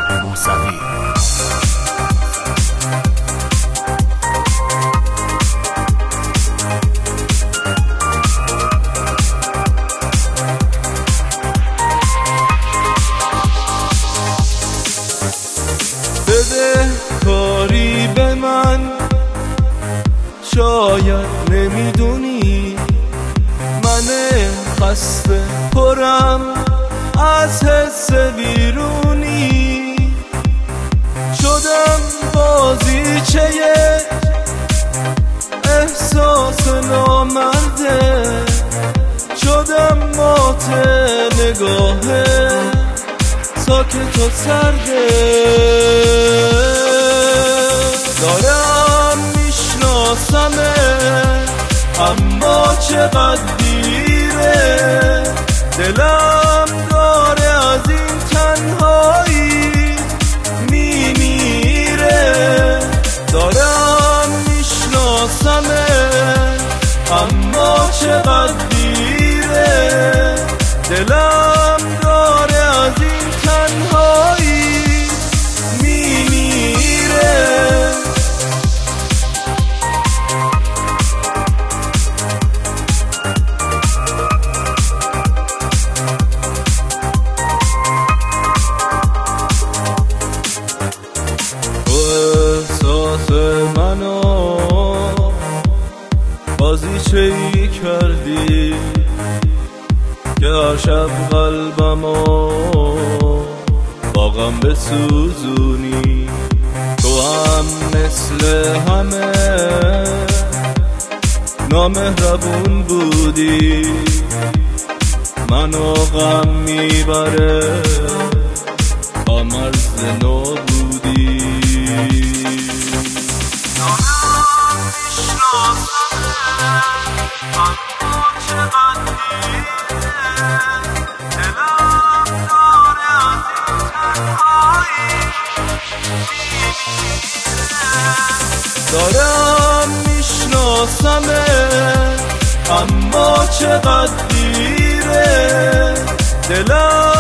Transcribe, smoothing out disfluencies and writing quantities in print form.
موسوی. بده کاری به من، شاید نمیدونی من خسته پرم از حس بیرونی. شدم بازیچه احساس نامرده، شدم مات نگاه ساکت و سرده. دارم میشناسمه اما چقدر دیره، دلم داره از این تنهایی میمیره. دارم میشناسمه اما چقدر دیره، دلم داره از این تنهایی میمیره. احساس منو بازیچه‌ای کردی که هر شب قلبمو با غم بسوزونی. تو هم مثل همه نامهربون بودی، منو غم میبره تا مرز نابودی. دارم میشناسمه اما چقدر دیره، دلم داره از این تنهایی میمیره. دارم میشناسمه اما چقدر دیره، دلم